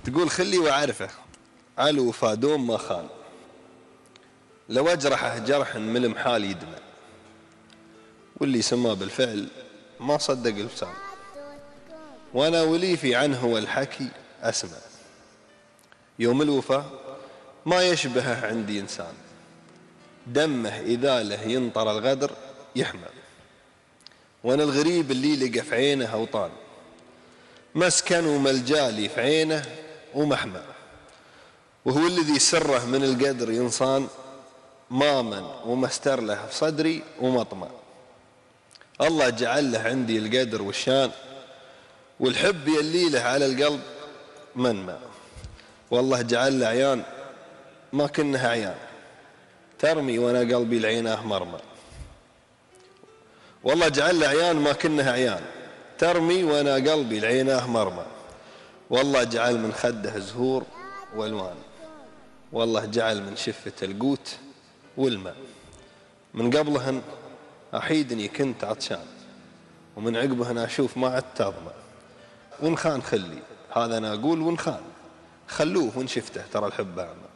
تقول خلي وأعرفه على الوفا دوم ما خان، لو أجرحه جرح من المحال يدمع، واللي سماه بالفعل ما صدق لسان، وأنا وليفي عنه والحكي أسمع، يوم الوفا ما يشبهه عندي إنسان، دمه إذا له ينطر الغدر يحمى، وأنا الغريب اللي لقى في عينه أوطان، مسكن وملجالي في عينه ومحمى، وهو الذي سره من القدر ينصان، مامن ومستر له في صدري ومطمع، الله جعل له عندي القدر والشان، والحب يلي له على القلب منمى، والله جعل له عيان ما كنها عيان ترمي وانا قلبي لعيناه مرمى، والله جعل له عيان ما كنها عيان ترمي وانا قلبي لعيناه مرمى، والله جعل من خده زهور والوان، والله جعل من شفة القوت والماء، من قبلهن أحيدني كنت عطشان، ومن عقبهن أشوف ما عدت أظمأ، وإن خان خلي هذا أنا أقول، وإن خان خلوه وإن شفته ترى الحب أعمى.